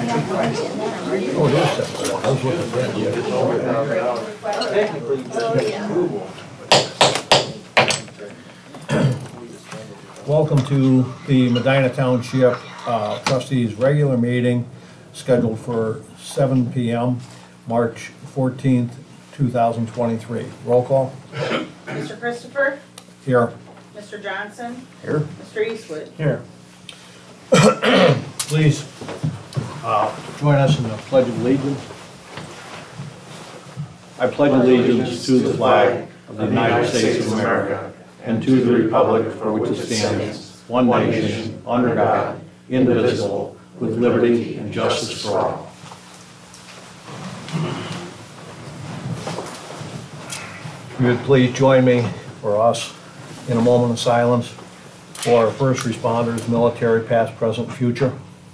Oh, it is 7:01. I was looking at that. Welcome to the Medina Township Trustees regular meeting scheduled for 7 p.m. March 14th, 2023. Roll call. Mr. Christopher? Here. Mr. Johnson? Here. Mr. Eastwood? Here. Please join us in the Pledge of Allegiance. I pledge allegiance to the flag of the United States of America and to the republic for which it stands, one nation, under God, indivisible, with liberty and justice for all. If you would please join me for us in a moment of silence for our first responders, military, past, present, future.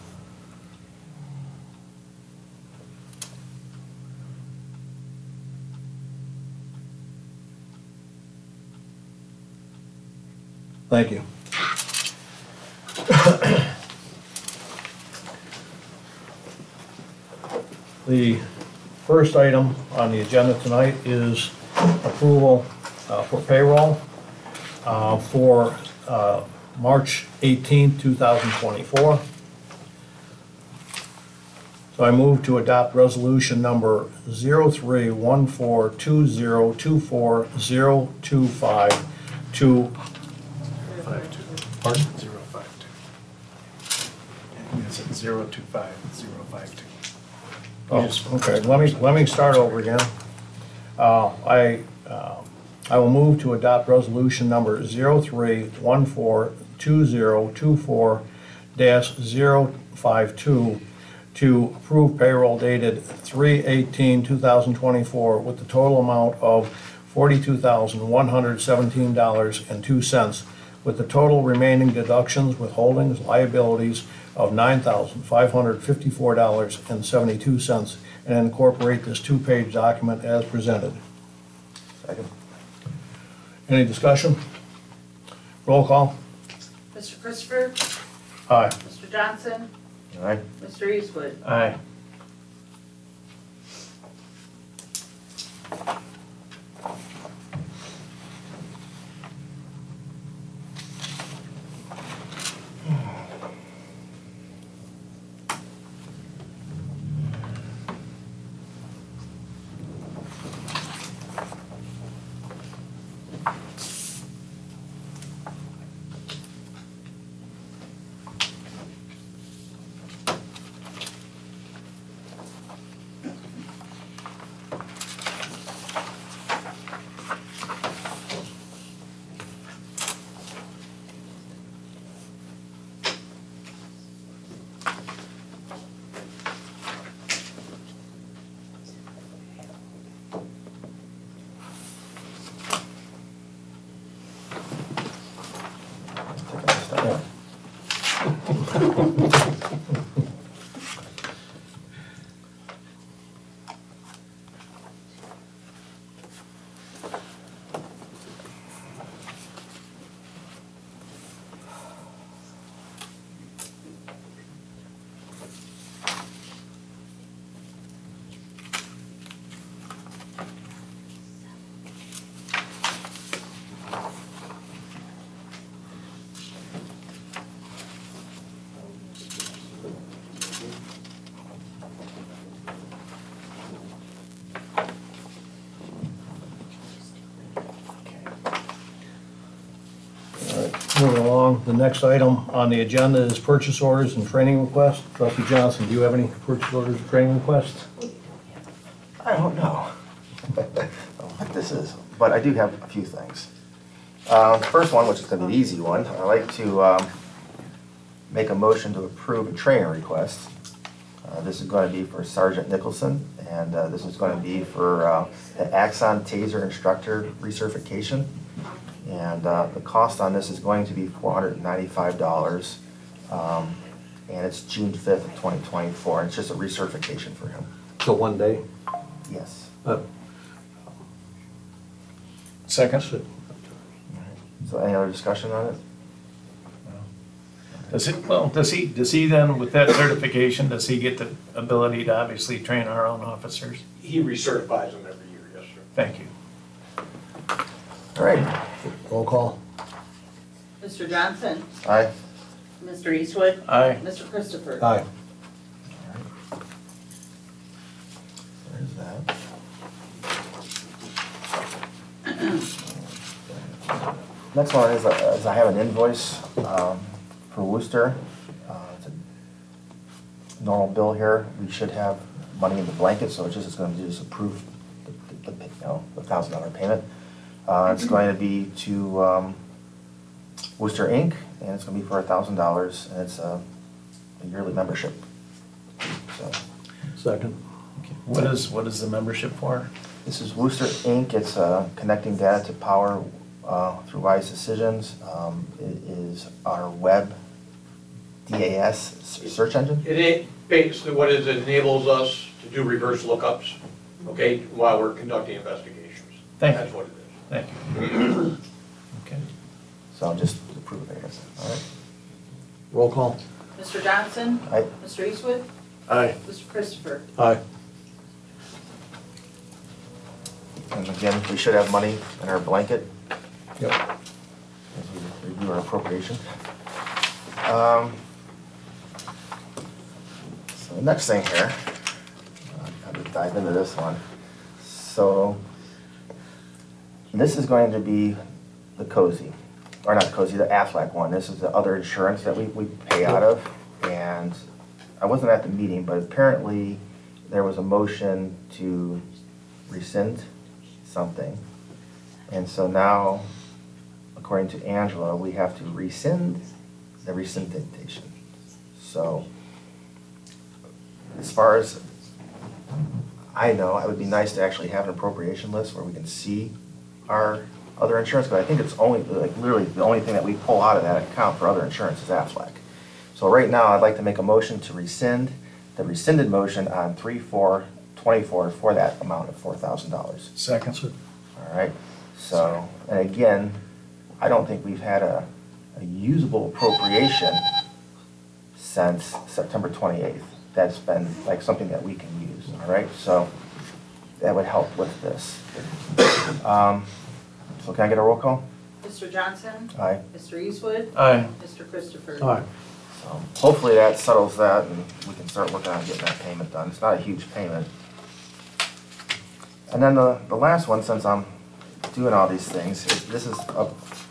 Thank you. The first item on the agenda tonight is approval for payroll for March 18, 2024. So I move to adopt resolution number 031420240025 to pardon? 052. It's at 025052. Oh, okay. Let me start over again. I will move to adopt resolution number 03142024-052 to approve payroll dated 3/18/2024 with the total amount of $42,117.02, with the total remaining deductions, withholdings, liabilities of $9,554.72, and incorporate this two-page document as presented. Second. Any discussion? Roll call. Mr. Christopher? Aye. Mr. Johnson? All right. Mr. Eastwood? Aye. Moving along, the next item on the agenda is purchase orders and training requests. Trustee Johnson, do you have any purchase orders or training requests? I don't know what this is, but I do have a few things. First one, which is going to be the easy one, I'd like to make a motion to approve a training request. This is going to be for Sergeant Nicholson, and this is going to be for the Axon Taser Instructor recertification. And the cost on this is going to be $495, and it's June 5th of 2024, and it's just a recertification for him. So one day? Yes. Second. So any other discussion on it? Does he then, with that certification, does he get the ability to obviously train our own officers? He recertifies them every year, yes, sir. Thank you. All right, Roll call. Mr. Johnson, aye. Mr. Eastwood, Aye. Mr. Christopher. Aye. There's that. Next one is I have an invoice for Worcester. It's a normal bill here. We should have money in the blanket, so it's going to just approve the $1,000 payment. It's going to be to Worcester Inc., and it's going to be for $1,000, and it's a yearly membership. So. Second. What is the membership for? This is Worcester Inc. It's connecting data to power through wise decisions. It is our web DAS search engine. It basically what it enables us to do reverse lookups, okay, while we're conducting investigations. Thank you. That's what it is. Thank you. Okay. So I'll just approve it, I guess. All right. Roll call. Mr. Johnson, Aye. Mr. Eastwood, Aye. Mr. Christopher. Aye. And again, we should have money in our blanket Yep. as we review our appropriation. So the next thing here, I'll just dive into this one. So this is going to be the COSI, or not the COSI, the Aflac one. This is the other insurance that we pay out of. And I wasn't at the meeting, but apparently there was a motion to rescind something. And so now, according to Angela, we have to rescind the rescinditation. So, as far as I know, it would be nice to actually have an appropriation list where we can see our other insurance, but I think it's only, like, literally the only thing that we pull out of that account for other insurance is Aflac. So right now, I'd like to make a motion to rescind the rescinded motion on 3/4/24 for that amount of $4,000. Second. All right, so, and again, I don't think we've had a usable appropriation since September 28th. That's been like something that we can use, all right? So that would help with this. So can I get a roll call? Mr. Johnson, Aye. Mr. Eastwood, Aye. Mr. Christopher. Aye. So hopefully that settles that and we can start working on getting that payment done. It's not a huge payment. And then the last one, since I'm doing all these things, this is a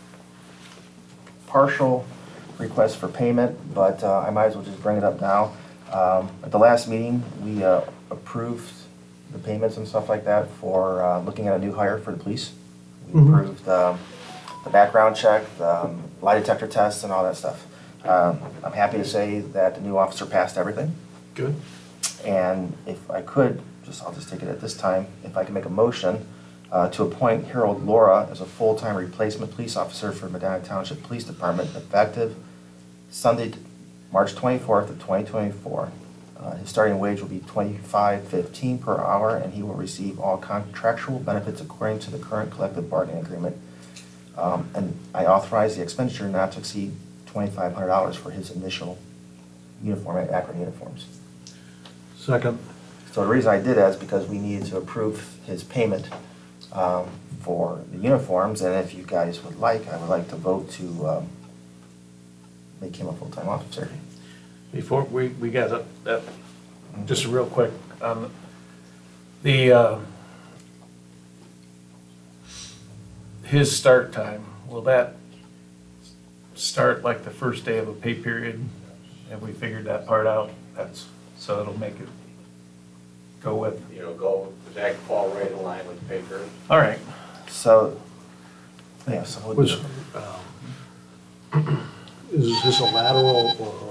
partial request for payment, but I might as well just bring it up now. At the last meeting, we approved the payments and stuff like that for looking at a new hire for the police. We approved the background check, the lie detector test, and all that stuff. I'm happy to say that the new officer passed everything. Good. And if I could, I'll just take it at this time, if I can make a motion to appoint Harold Laura as a full-time replacement police officer for Medina Township Police Department effective Sunday, March 24th of 2024. His starting wage will be $25.15 per hour, and he will receive all contractual benefits according to the current collective bargaining agreement. And I authorize the expenditure not to exceed $2,500 for his initial uniform at Akron Uniforms. Second. So the reason I did that is because we needed to approve his payment for the uniforms, and if you guys would like, I would like to vote to make him a full-time officer. Before we got that, just real quick, the, his start time, will that start like the first day of a pay period? Have we figured that part out? So it'll make it go with, That fall right in line with the pay curve. all right. So, yeah, so we'll Was, do- is this a lateral or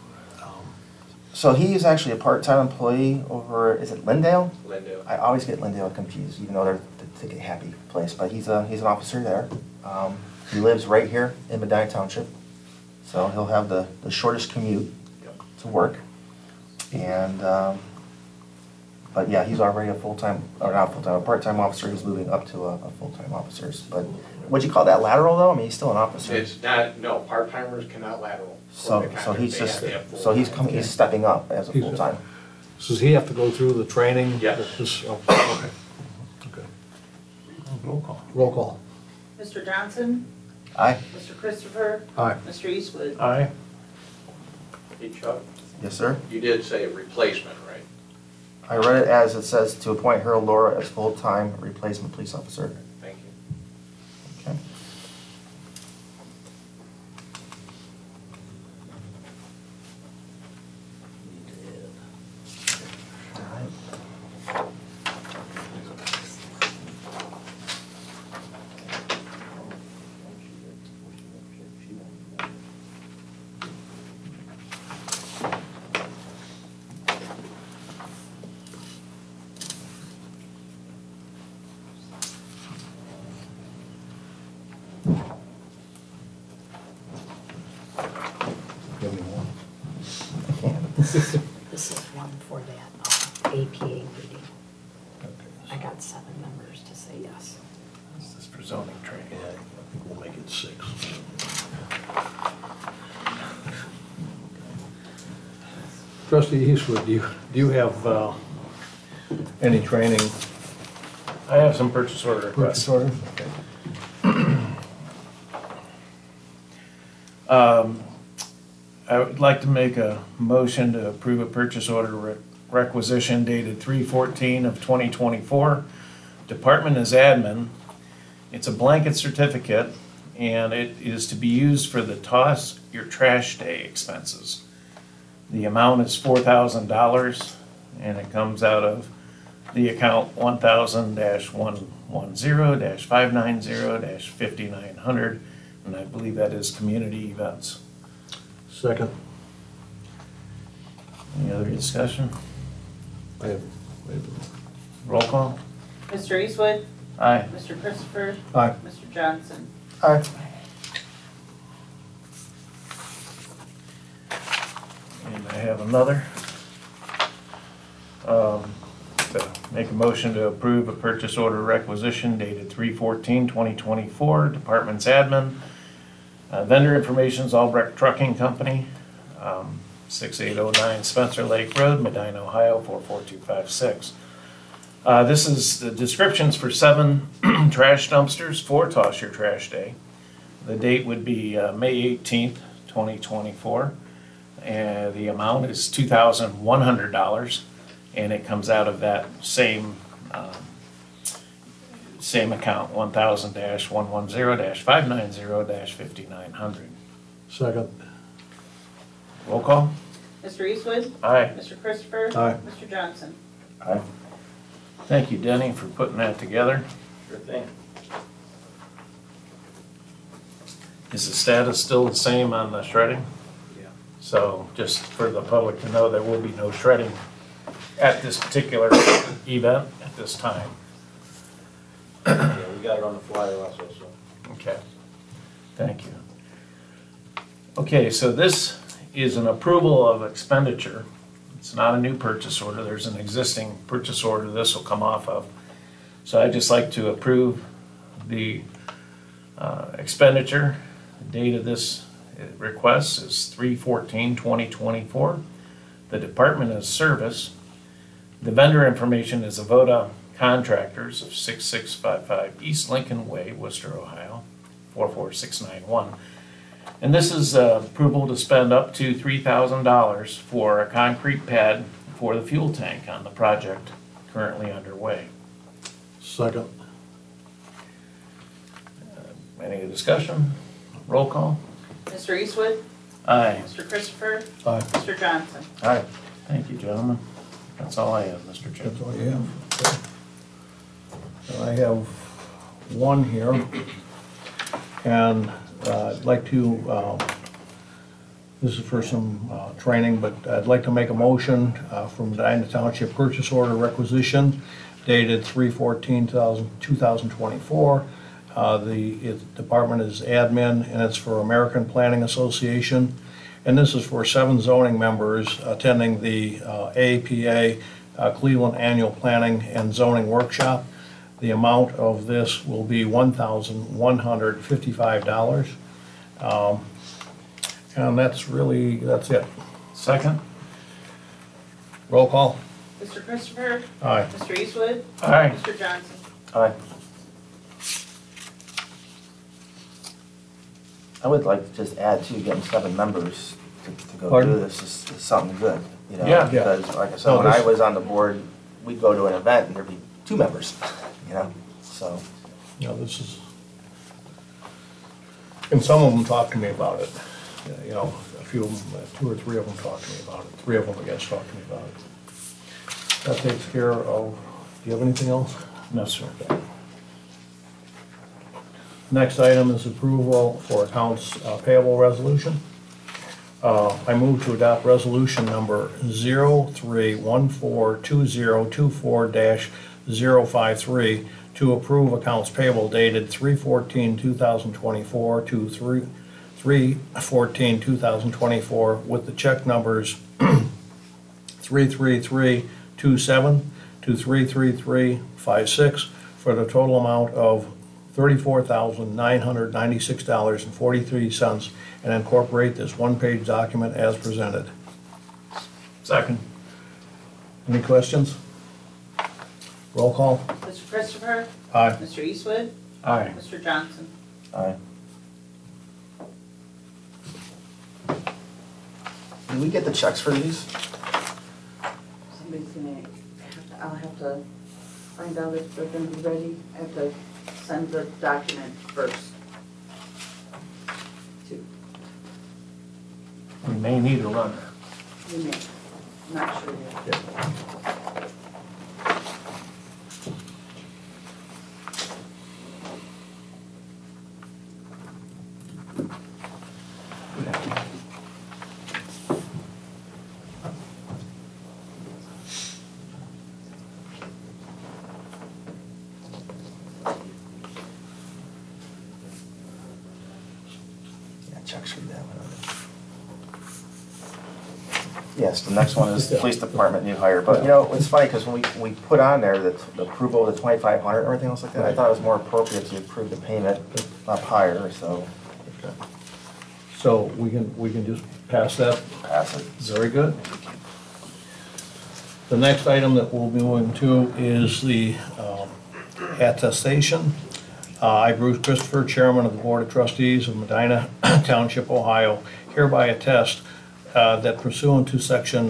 so he's actually a part-time employee over, is it Lindale? Glendale. I always get Lindale confused, even though they're the ticket happy place, but he's an officer there. He lives right here in Medina Township, so he'll have the shortest commute Yep. to work. And But yeah, he's already a full-time, or not full-time, a part-time officer. He's moving up to a full-time officer. But would you call that lateral though? I mean, he's still an officer. It's not, no, part-timers cannot lateral. So he's just, so he's coming, he's stepping up as a He's a- full-time. So does he have to go through the training? Yes. Okay. Okay. Roll call. Roll call. Mr. Johnson? Aye? Mr. Christopher? Aye. Mr. Eastwood? Aye. Hey Chuck, Yes, sir? you did say replacement, right? I read it as it says to appoint Harold Laura as full-time replacement police officer. Thank you. Okay. Give me one. This is one for that APA meeting. I got 7 members to say yes. This is for zoning training. Yeah, I think we'll make it 6. Trustee Eastwood, do you have any training? I have some purchase order requests. Purchase orders? Okay. I would like to make a motion to approve a purchase order requisition dated 3/14 of 2024. Department is admin. It's a blanket certificate, and it is to be used for the Toss Your Trash Day expenses. The amount is $4,000, and it comes out of the account 1000-110-590-5900, and I believe that is community events. Second. Any other discussion? I have. Roll call? Mr. Eastwood? Aye. Mr. Christopher? Aye. Mr. Johnson? Aye. And I have another. To make a motion to approve a purchase order requisition dated 3/14/2024, Department's admin. Vendor information is Albrecht Trucking Company, 6809 Spencer Lake Road, Medina, Ohio, 44256. This is the descriptions for 7 trash dumpsters for Toss Your Trash Day. The date would be May 18th, 2024. And the amount is $2,100, and it comes out of that same account, 1000-110-590-5900. Second. Roll call? Mr. Eastwood? Aye. Mr. Christopher? Aye. Mr. Johnson? Aye. Thank you, Denny, for putting that together. Sure thing. Is the status still the same on the shredding? Yeah. So just for the public to know, there will be no shredding at this particular event at this time. Yeah, we got it on the flyer also, so. Okay, thank you. Okay, so this is an approval of expenditure. It's not a new purchase order, there's an existing purchase order this will come off of. So I'd just like to approve the expenditure. The date of this request is 3/14/2024. The department is service. The vendor information is Avoda Contractors of 6655 East Lincoln Way, Worcester, Ohio, 44691. And this is approval to spend up to $3,000 for a concrete pad for the fuel tank on the project currently underway. Second. Any discussion? Roll call? Mr. Eastwood? Aye. Mr. Christopher? Aye. Mr. Johnson? Aye. Thank you, gentlemen. That's all I have, Mr. Chair. That's all you have? Okay. And I have one here, and I'd like to, this is for some training, but I'd like to make a motion from Medina Township Purchase Order Requisition dated 3/14/2024. The department is admin, and it's for American Planning Association. And this is for 7 zoning members attending the APA Cleveland Annual Planning and Zoning Workshop. The amount of this will be $1,155. And that's it. Second? Roll call. Mr. Christopher? Aye. Mr. Eastwood? Aye. Mr. Johnson? Aye. I would like to just add to getting 7 members to go Pardon? do this is something good, you know? Yeah. Because like I said, No, when I this- was on the board, we'd go to an event and there'd be 2 members, you know, so. You know, this is, and some of them talked to me about it. You know, a few of them, 2 or 3 of them talked to me about it. 3 of them, I guess, talked to me about it. That takes care of, do you have anything else? No, sir. Next item is approval for accounts payable resolution. I move to adopt resolution number 03142024-053 to approve accounts payable dated 3/14/2024 to 3/14/2024 with the check numbers 33327 to 33356 for the total amount of $34,996.43 and incorporate this one-page document as presented. Second? Any questions? Roll call. Mr. Christopher? Aye. Mr. Eastwood? Aye. Mr. Johnson? Aye. Did we get the checks for these? Somebody's gonna, I'll have to find out if they're gonna be ready. I have to send the document first. We may need a runner. You may, not sure yet. Yeah, checks for that one. Yes, the next one is the police department new hire, but you know, it's funny, because when we put on there the approval of the 2,500 and everything else like that, I thought it was more appropriate to approve the payment up higher, so So we can just pass that. pass it. Very good. The next item that we'll be moving to is the attestation. I, Bruce Christopher, Chairman of the Board of Trustees of Medina Township, Ohio, hereby attest that pursuant to Section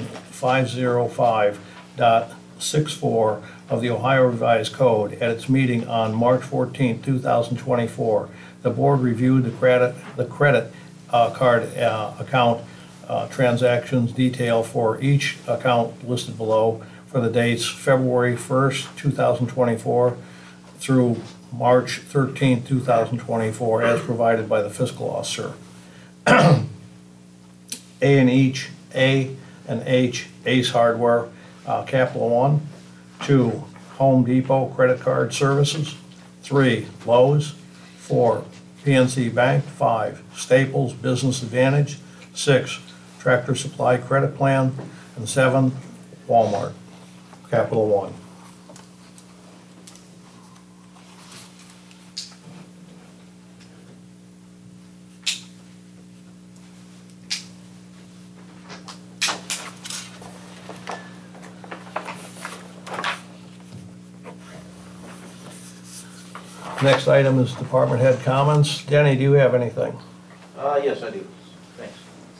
505.64 of the Ohio Revised Code, at its meeting on March 14, 2024, the board reviewed the credit card account transactions detail for each account listed below for the dates February 1st, 2024 through March 13th, 2024, as provided by the fiscal officer. A and H, Ace Hardware, Capital One. 2, Home Depot Credit Card Services. 3, Lowe's. 4, PNC Bank. 5, Staples Business Advantage. 6, Tractor Supply Credit Plan. And 7, Walmart, Capital One. Next item is department head comments. Denny, do you have anything? Yes, I do. Thanks.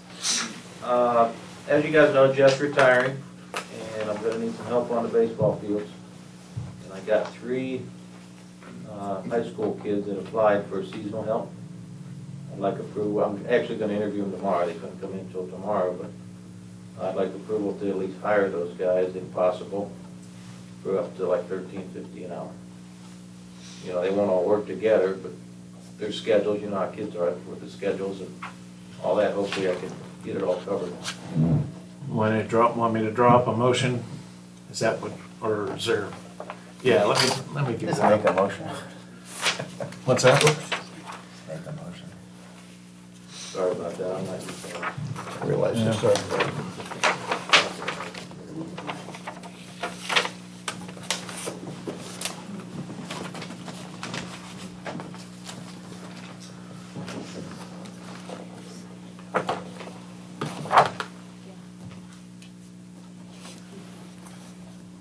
As you guys know, Jeff's retiring, and I'm gonna need some help on the baseball fields. And I got 3 high school kids that applied for seasonal help. I'd like approval, I'm actually gonna interview them tomorrow, they couldn't come in until tomorrow, but I'd like approval to at least hire those guys if possible, for up to like $13.50 an hour. You know, they won't all work together, but their schedules, you know how kids are with the schedules and all that, hopefully I can get it all covered. Want me to drop a motion? Is that what, or is there? Yeah, let me do Just make a that. motion. What's that? Make a motion. Sorry about that, I'm not used to it. Realize this,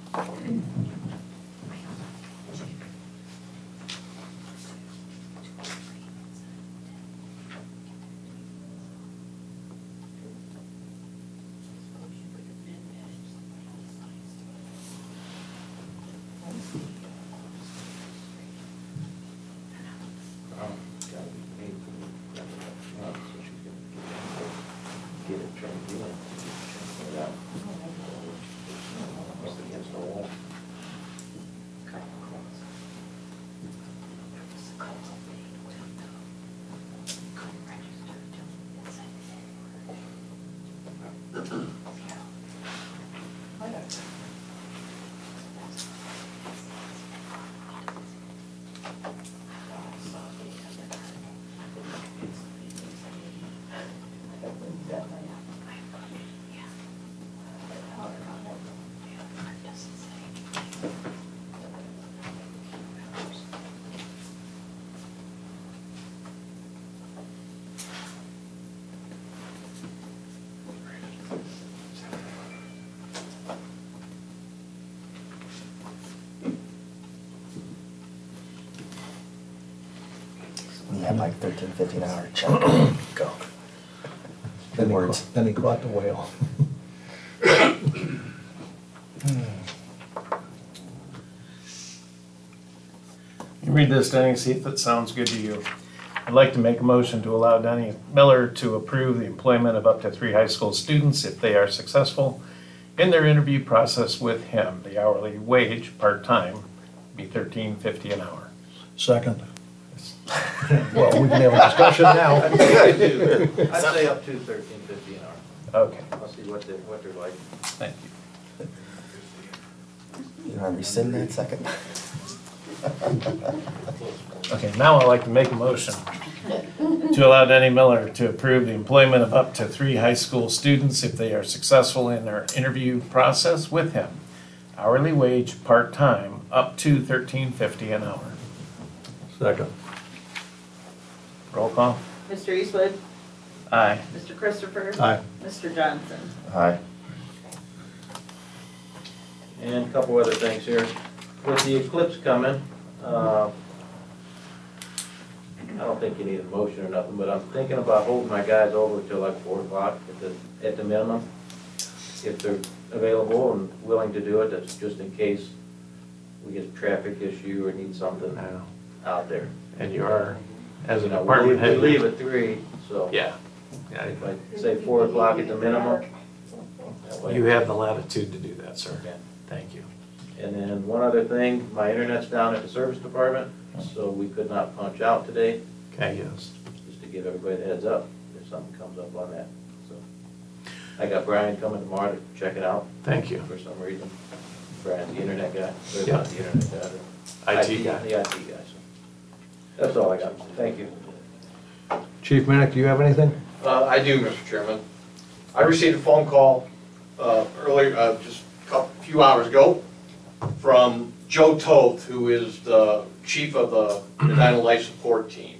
Get it turned in. Yeah. Must be against the wall. You have like 13, 15 hour check. Go. Then he Words. then he caught the whale. You read this, Denny, see if it sounds good to you. I'd like to make a motion to allow Denny Miller to approve the employment of up to 3 high school students if they are successful in their interview process with him. The hourly wage, part-time, be $13.50 an hour. Second. Well, we can have a discussion now. I'd say up to $13.50 an hour. Okay, I'll see what they're like. thank you. You want to rescind that second? Okay, now I'd like to make a motion to allow Denny Miller to approve the employment of up to 3 high school students if they are successful in their interview process with him. Hourly wage, part-time, up to $13.50 an hour. Second. Roll call. Mr. Eastwood? Aye. Mr. Christopher? Aye. Mr. Johnson? Aye. And a couple other things here. With the eclipse coming, I don't think you need a motion or nothing, but I'm thinking about holding my guys over till like 4 o'clock at the minimum. If they're available and willing to do it, that's just in case we get a traffic issue or need something Now, out there. and you are, as an You know, department we head. leave at 3, so Yeah. if I say 4 o'clock at the minimum. that way- You have the latitude to do that, sir. Okay. Thank you. And then one other thing, my internet's down at the service department, so we could not punch out today, Okay, yes. just to give everybody the heads up if something comes up on that, so. I got Brian coming tomorrow to check it out Thank you. for some reason. Brian's the internet guy, or Yeah. not the internet guy, the IT guy. The IT guy, so. That's all I got, thank you. Chief Minnick, do you have anything? I do, Mr. Chairman. I received a phone call earlier, just a few hours ago, from Joe Toth, who is the chief of the Medina Life Support Team.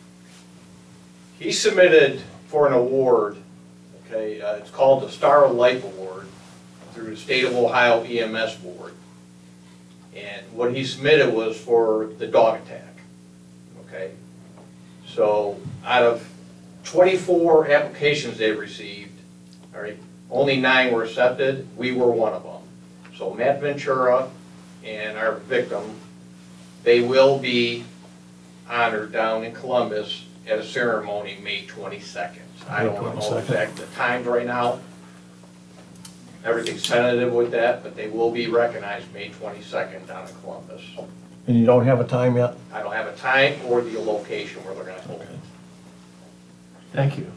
He submitted for an award, okay, it's called the Star of Life Award through the State of Ohio EMS Board. And what he submitted was for the dog attack, okay? So out of 24 applications they received, all right, only 9 were accepted. We were one of them. So Matt Ventura and our victim, they will be honored down in Columbus at a ceremony May 22nd. I don't know 22nd. exact the times right now. Everything's tentative with that, but they will be recognized May 22nd down in Columbus. And you don't have a time yet? I don't have a time or the location where they're gonna hold it. Thank you.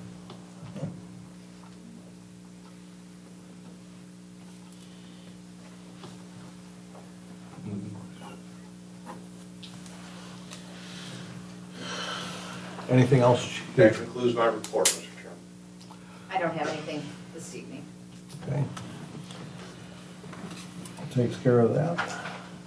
Anything else? That Chief? concludes my report, Mr. Chairman. I don't have anything this evening. Okay. Takes care of that.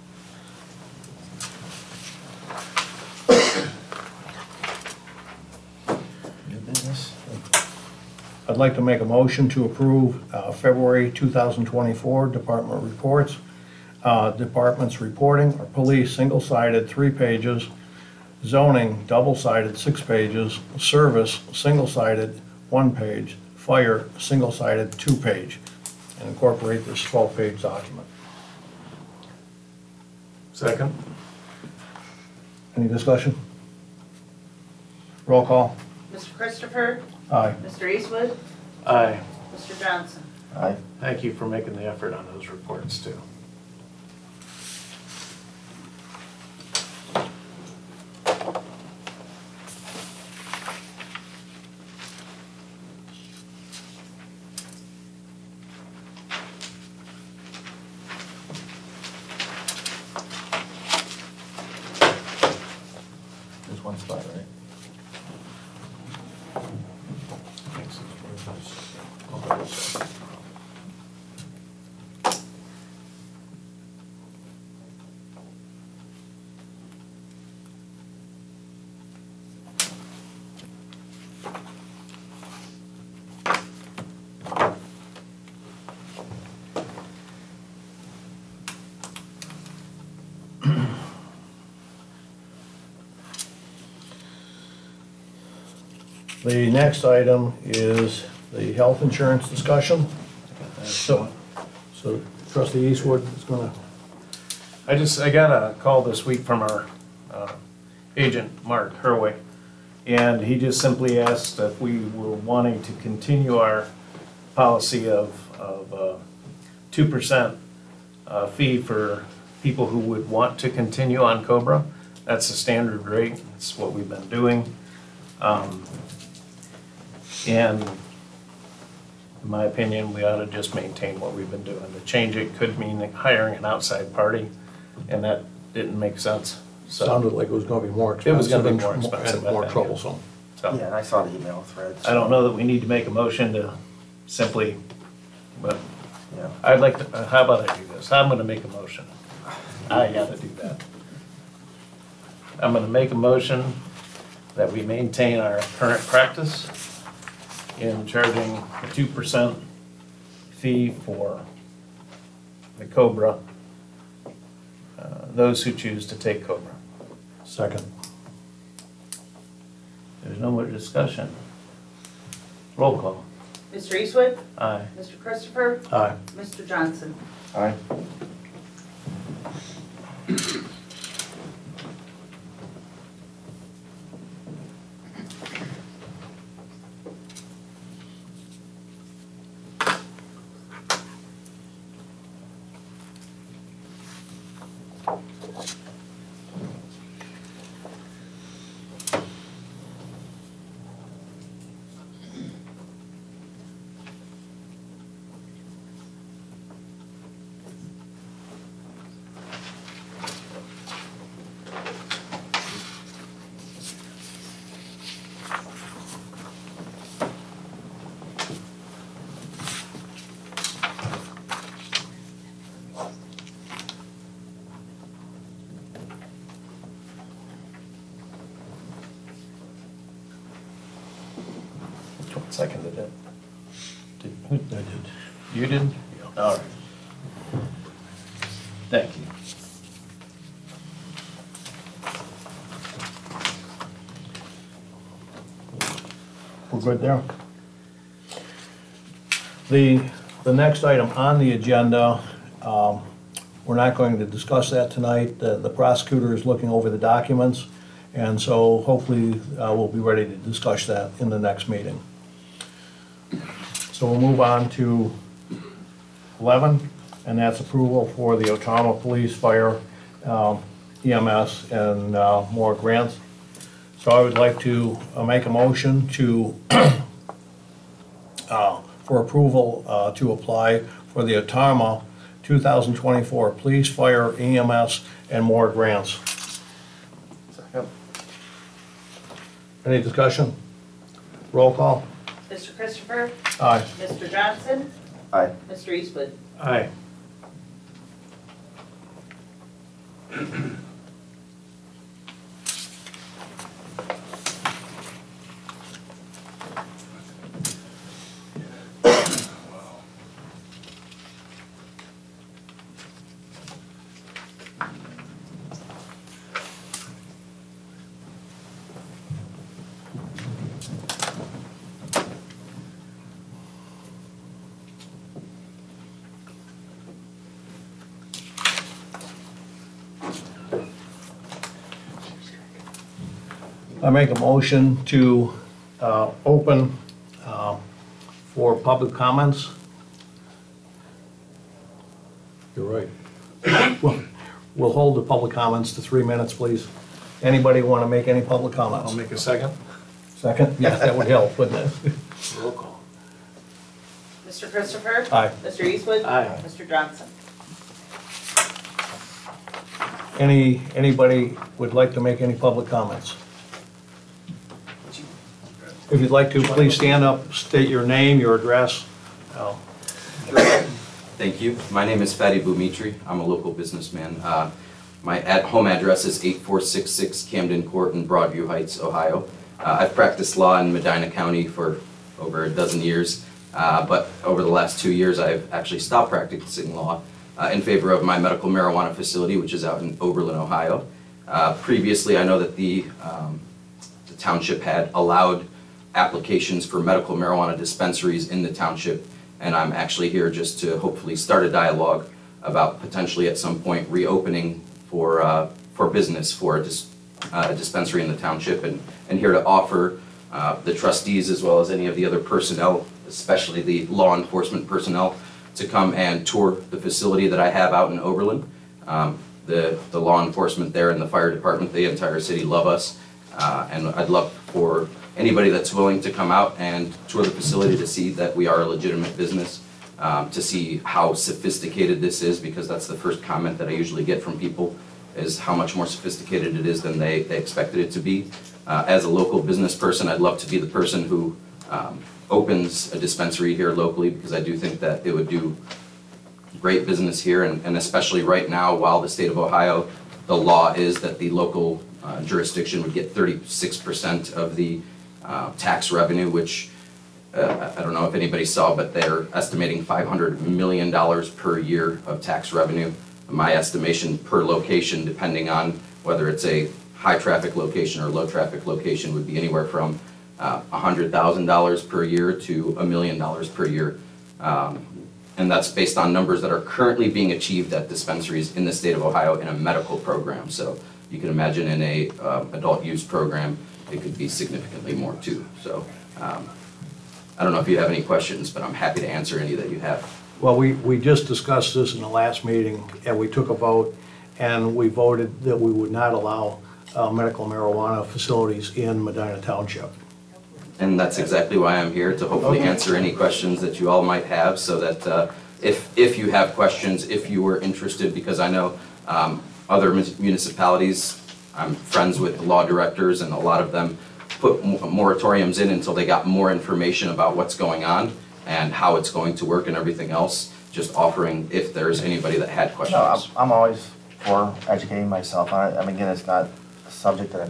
New business? I'd like to make a motion to approve February 2024 department reports. departments reporting, or police, single-sided, 3 pages, zoning, double-sided, 6 pages, service, single-sided, 1 page, fire, single-sided, 2 page, and incorporate this 12-page document. Second? Any discussion? Roll call. Mr. Christopher? Aye. Mr. Eastwood? Aye. Mr. Johnson? Aye. Thank you for making the effort on those reports too. There's one spot, right? The next item is the health insurance discussion. So trustee Eastwood is gonna, I got a call this week from our agent, Mark Herway, and he just simply asked if we were wanting to continue our policy of 2% fee for people who would want to continue on Cobra. That's the standard rate, it's what we've been doing. And in my opinion, we ought to just maintain what we've been doing. To change it could mean hiring an outside party, and that didn't make sense. So, sounded like it was gonna be more It expensive. was gonna be and more expensive, And more I think. troublesome. so Yeah, and I saw the email thread. I don't know that we need to make a motion to simply, but Yeah. I'd like to, how about I do this? I'm gonna make a motion. I gotta do that. I'm gonna make a motion that we maintain our current practice in charging a 2% fee for the Cobra, those who choose to take Cobra. Second. There's no more discussion. Roll call. Mr. Eastwood? Aye. Mr. Christopher? Aye. Mr. Johnson? Aye. Seconded it. I did. You did? All right. Thank you. We're good there? The next item on the agenda, we're not going to discuss that tonight. The prosecutor is looking over the documents, and so hopefully we'll be ready to discuss that in the next meeting. So we'll move on to 11, and that's approval for the Otama Police, Fire, EMS, and more grants. So I would like to make a motion to, for approval to apply for the Otama 2024 Police, Fire, EMS, and more grants. Second. Any discussion? Roll call? Mr. Christopher? Aye. Mr. Johnson? Aye. Mr. Eastwood? Aye. I make a motion to open for public comments. You're right. We'll hold the public comments to 3 minutes, please. Anybody want to make any public comments? I'll make a second. Second? Yes, that would help, wouldn't it? Roll call. Mr. Christopher? Aye. Mr. Eastwood? Aye. Mr. Johnson? Anybody would like to make any public comments? If you'd like to, please stand up, state your name, your address. Oh, Thank you. My name is Fadi Boumitri. I'm a local businessman. My home address is 8466 Camden Court in Broadview Heights, Ohio. I've practiced law in Medina County for over a dozen years, but over the last 2 years I've actually stopped practicing law in favor of my medical marijuana facility, which is out in Oberlin, Ohio. Previously, I know that the township had allowed applications for medical marijuana dispensaries in the township, and I'm actually here just to hopefully start a dialogue about potentially at some point reopening for business for a dispensary in the township, and here to offer the trustees as well as any of the other personnel, especially the law enforcement personnel, to come and tour the facility that I have out in Oberlin. The law enforcement there and the fire department, the entire city love us, and I'd love for anybody that's willing to come out and tour the facility to see that we are a legitimate business, to see how sophisticated this is, because that's the first comment that I usually get from people, is how much more sophisticated it is than they expected it to be. As a local business person, I'd love to be the person who opens a dispensary here locally, because I do think that it would do great business here, and especially right now, while the state of Ohio, the law is that the local jurisdiction would get 36% of the tax revenue, which I don't know if anybody saw, but they're estimating $500 million per year of tax revenue. My estimation per location, depending on whether it's a high traffic location or low traffic location, would be anywhere from $100,000 per year to $1 million per year. And that's based on numbers that are currently being achieved at dispensaries in the state of Ohio in a medical program. So you can imagine in a adult use program, it could be significantly more too. So I don't know if you have any questions, but I'm happy to answer any that you have. well, we just discussed this in the last meeting, and we took a vote, and we voted that we would not allow medical marijuana facilities in Medina Township. And that's exactly why I'm here, to hopefully answer any questions that you all might have, so that if you have questions, if you were interested, because I know other municipalities, I'm friends with law directors, and a lot of them put moratoriums in until they got more information about what's going on and how it's going to work and everything else, just offering if there's anybody that had questions. No, I'm always for educating myself on it. I mean, again, it's not a subject that,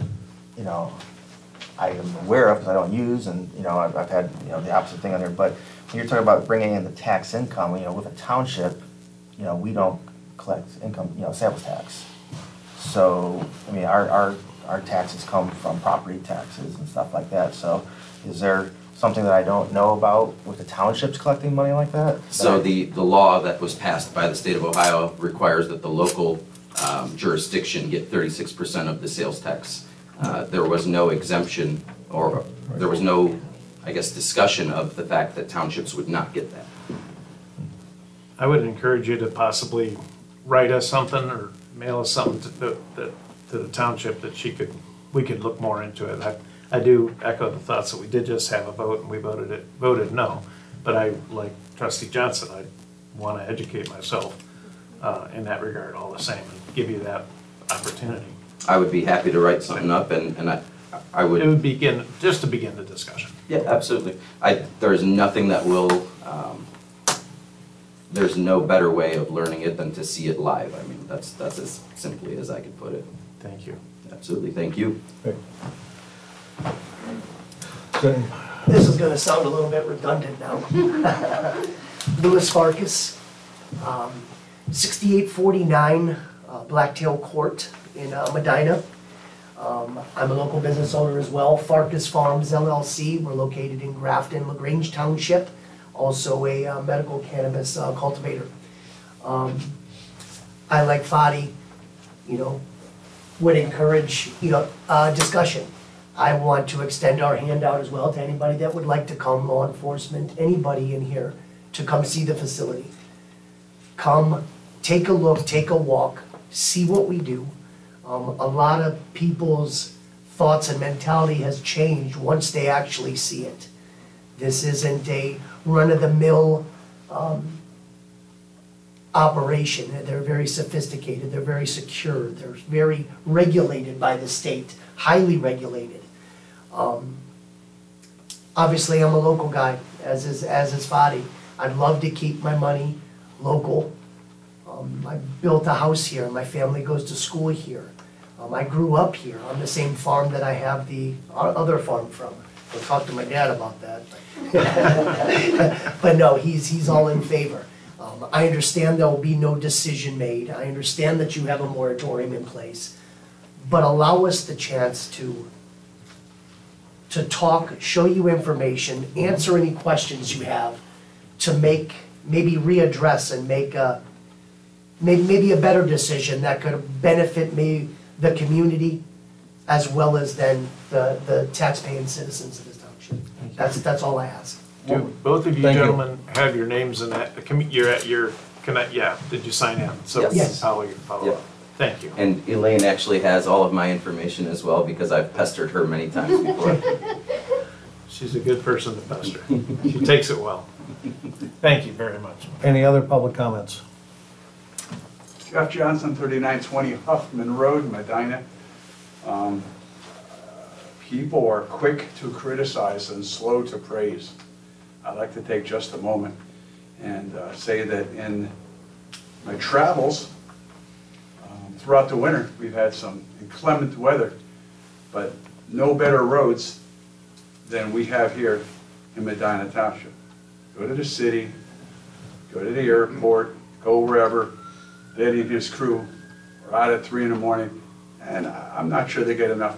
I am aware of because I don't use, and, I've had, the opposite thing on there. But when you're talking about bringing in the tax income, with a township, we don't collect income, sales tax. So, I mean, our taxes come from property taxes and stuff like that. So is there something that I don't know about with the townships collecting money like that? So the law that was passed by the state of Ohio requires that the local jurisdiction get 36% of the sales tax. There was no exemption, or there was no, I guess, discussion of the fact that townships would not get that. I would encourage you to possibly write us something or mail us something to the township that we could look more into it. I do echo the thoughts that we did just have a vote and we voted no, but I, like Trustee Johnson, I want to educate myself in that regard all the same, and give you that opportunity. I would be happy to write something up, and I would. It would begin, just to begin the discussion. Yeah, absolutely. There's nothing that will, there's no better way of learning it than to see it live. I mean, that's as simply as I could put it. Thank you. Absolutely, thank you. Good. This is gonna sound a little bit redundant now. Louis Farkas, 6849 Blacktail Court in Medina. I'm a local business owner as well, Farkas Farms LLC. We're located in Grafton, LaGrange Township, also a medical cannabis cultivator. I, like Fadi, would encourage, discussion. I want to extend our hand out as well to anybody that would like to come, law enforcement, anybody in here, to come see the facility. Come, take a look, take a walk, see what we do. A lot of people's thoughts and mentality has changed once they actually see it. This isn't a run-of-the-mill operation. They're very sophisticated, they're very secure, they're very regulated by the state, highly regulated. Obviously, I'm a local guy, as is Fadi. I'd love to keep my money local. I built a house here, my family goes to school here. I grew up here on the same farm that I have the other farm from. We'll talk to my dad about that. But no, he's all in favor. I understand there will be no decision made. I understand that you have a moratorium in place. But allow us the chance to talk, show you information, answer any questions you have, to maybe readdress and make maybe a better decision that could benefit me, the community, as well as then the taxpaying citizens of this township. That's all I ask. Do both of you Thank you. gentlemen have your names in that, you're at your, yeah, did you sign in? So Yes. Yes. follow Yep. up. Thank you. And Elaine actually has all of my information as well because I've pestered her many times before. She's a good person to pester. She takes it well. Thank you very much. Any other public comments? Jeff Johnson, 3920 Huffman Road, Medina. People are quick to criticize and slow to praise. I'd like to take just a moment and say that in my travels throughout the winter, we've had some inclement weather, but no better roads than we have here in Medina Township. Go to the city, go to the airport, go wherever. Eddie and his crew are out at 3 in the morning, and I'm not sure they get enough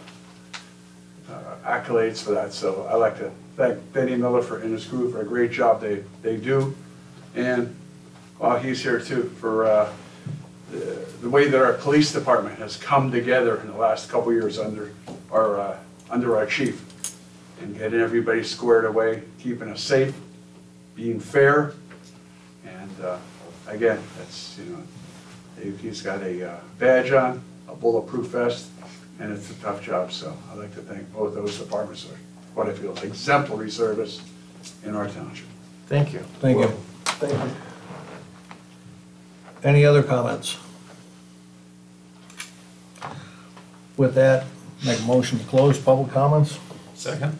accolades for that. So I'd like to thank Benny Miller and his crew for a great job they do, and while he's here too, for the way that our police department has come together in the last couple of years under our chief, and getting everybody squared away, keeping us safe, being fair, and again, that's, he's got a badge on, a bulletproof vest, and it's a tough job. So I'd like to thank both those departments for what I feel is exemplary service in our township. Thank you. Thank you. Thank you. Any other comments? With that, make a motion to close public comments. Second?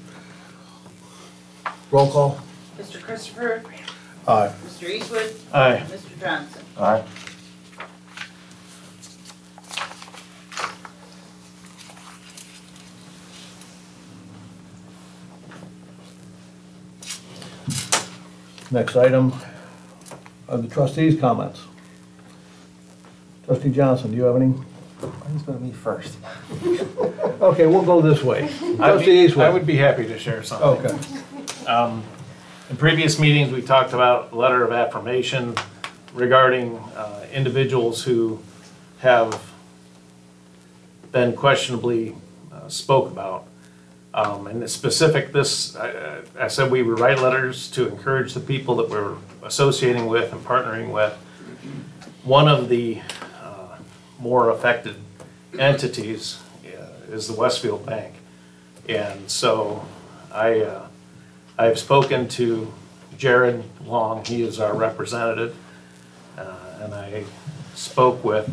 Roll call. Mr. Christopher, Aye. Mr. Eastwood, Aye. Mr. Johnson. All right. Next item are the trustees' comments. Trustee Johnson, do you have any? Who's going to be first? Okay, we'll go this way. Trustee I Eastwood. would be happy to share something. Okay. In previous meetings, we talked about a letter of affirmation regarding individuals who have been questionably spoke about. And the specific, I said we would write letters to encourage the people that we're associating with and partnering with. One of the more affected entities is the Westfield Bank. And so I've spoken to Jared Long, he is our representative, and I spoke with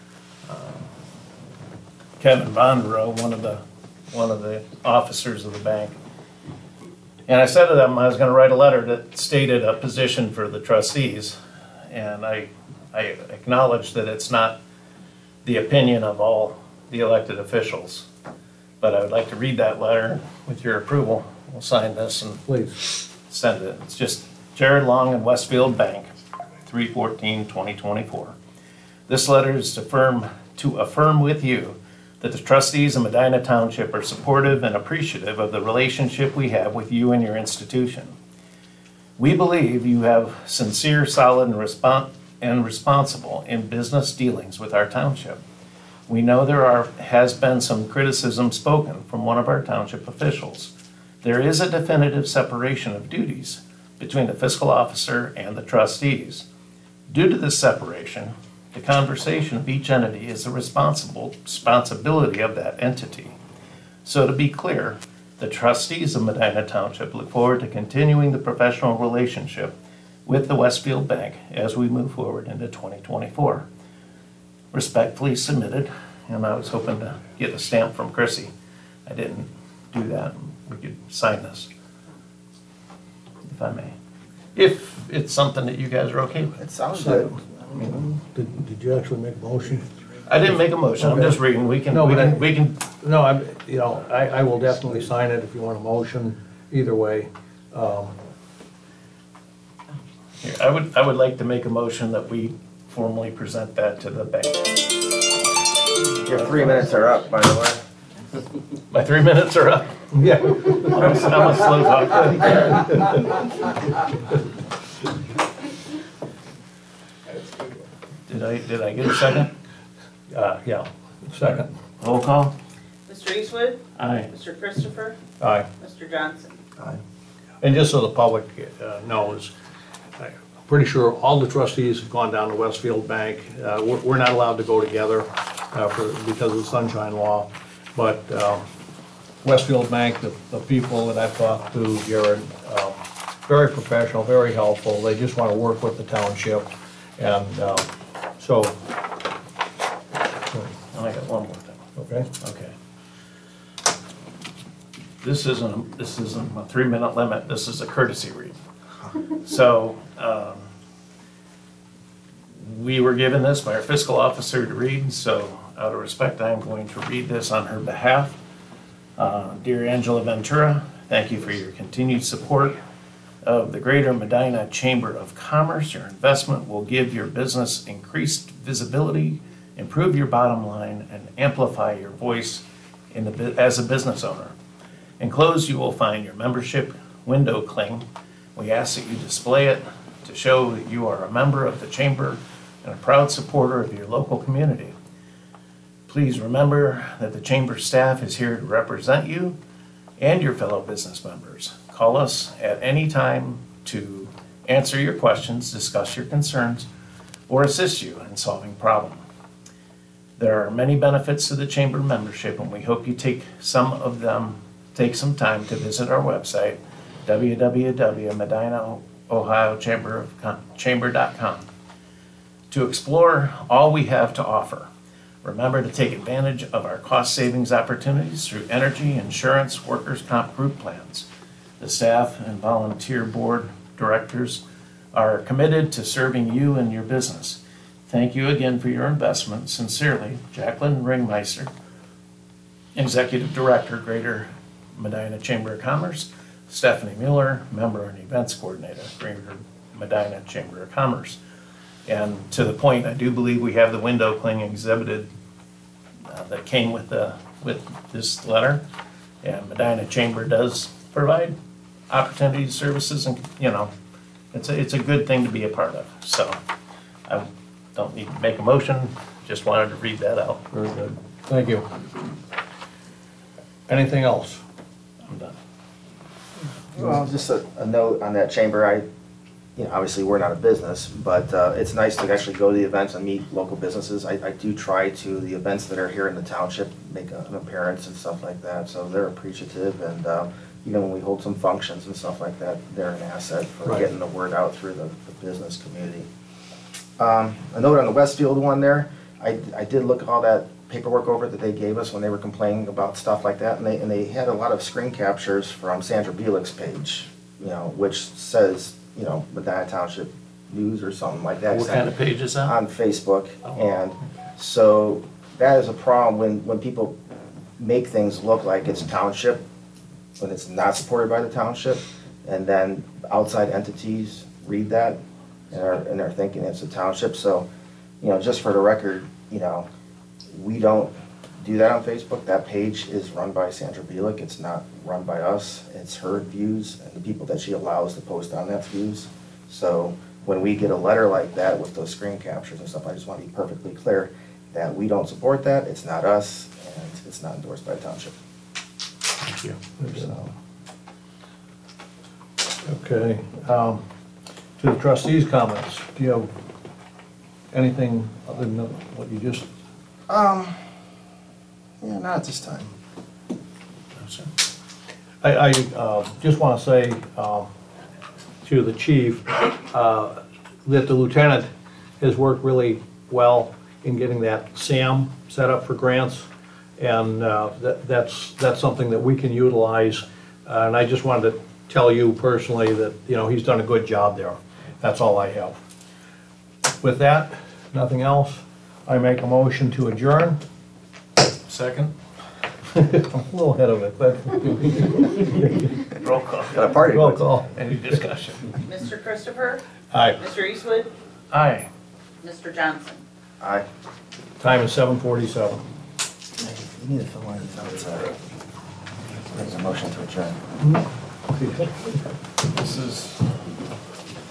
Kevin Bondero, one of the officers of the bank. And I said to them I was going to write a letter that stated a position for the trustees, and I acknowledge that it's not the opinion of all the elected officials, but I would like to read that letter with your approval. We'll sign this and Please. send it. It's just Jared Long and Westfield Bank, 3/14/2024. This letter is to affirm with you that the trustees of Medina Township are supportive and appreciative of the relationship we have with you and your institution. We believe you have sincere, solid, and responsible in business dealings with our township. We know has been some criticism spoken from one of our township officials. There is a definitive separation of duties between the fiscal officer and the trustees. Due to this separation, the conversation of each entity is the responsibility of that entity. So to be clear, the trustees of Medina Township look forward to continuing the professional relationship with the Westfield Bank as we move forward into 2024. Respectfully submitted, and I was hoping to get a stamp from Chrissy. I didn't do that. We could sign this, if I may. If it's something that you guys are okay with. It sounds good. Did you actually make a motion? I didn't make a motion, I'm just reading, we can, No, but we can, No, I will definitely sign it if you want a motion, either way. here, I would like to make a motion that we formally present that to the bank. Your 3 minutes are up, by the way. My 3 minutes are up. Yeah. I'm a slow talker. Did I get a second? Yeah, second. Roll call? Mr. Eastwood? Aye. Mr. Christopher? Aye. Mr. Johnson? And just so the public knows, I'm pretty sure all the trustees have gone down to Westfield Bank. We're not allowed to go together because of the sunshine law, but Westfield Bank, the people that I've talked to, Jared, very professional, very helpful. They just want to work with the township, and so. And I got one more thing. Okay. Okay. This isn't a 3-minute limit, this is a courtesy read. So, we were given this by our fiscal officer to read, so out of respect, I am going to read this on her behalf. Dear Angela Ventura, thank you for your continued support of the Greater Medina Chamber of Commerce. Your investment will give your business increased visibility, improve your bottom line, and amplify your voice as a business owner. Enclosed, you will find your membership window cling. We ask that you display it to show that you are a member of the Chamber and a proud supporter of your local community. Please remember that the Chamber staff is here to represent you and your fellow business members. Call us at any time to answer your questions, discuss your concerns, or assist you in solving problems. There are many benefits to the Chamber membership, and we hope you take some time to visit our website, www.medinaohiochamber.com, to explore all we have to offer. Remember to take advantage of our cost savings opportunities through energy, insurance, workers' comp group plans. The staff and volunteer board directors are committed to serving you and your business. Thank you again for your investment. Sincerely, Jacqueline Ringmeister, Executive Director, Greater Medina Chamber of Commerce. Stephanie Mueller, Member and Events Coordinator, Greater Medina Chamber of Commerce. And to the point, I do believe we have the window cling exhibited that came with this letter. And Medina Chamber does provide opportunities, services, and it's a good thing to be a part of. So I don't need to make a motion, just wanted to read that out. Very good. Thank you. Anything else? I'm done. Well, just a note on that chamber, obviously we're not a business, but it's nice to actually go to the events and meet local businesses. I do try to, the events that are here in the township, make an appearance and stuff like that, so they're appreciative, and when we hold some functions and stuff like that, they're an asset for getting the word out through the business community. A note on the Westfield one there, I did look at all that paperwork over that they gave us when they were complaining about stuff like that, and they had a lot of screen captures from Sandra Bielik's page, which says, Medina Township News or something like that. What kind of page is that? On Facebook, and so that is a problem when people make things look like it's township, when it's not supported by the township, and then outside entities read that and are thinking it's a township. So, just for the record, we don't do that on Facebook. That page is run by Sandra Bielik. It's not run by us. It's her views and the people that she allows to post on that views. So when we get a letter like that with those screen captures and stuff, I just want to be perfectly clear. that we don't support that, it's not us, and it's not endorsed by the township. Thank you. Okay, to the trustees' comments, do you have anything other than what you just? Yeah, not at this time. I just want to say to the chief that the lieutenant has worked really well in getting that SAM set up for grants, and that's something that we can utilize. And I just wanted to tell you personally that, you know, he's done a good job there. That's all I have. With that, nothing else, I make a motion to adjourn. Second? I'm a little ahead of it, but Roll call. Got a party. roll call. Any discussion? Mr. Christopher? Aye. Mr. Eastwood? Aye. Mr. Johnson? Aye. Time is 7:47. You need to fill one of these out. Make a motion to adjourn. This is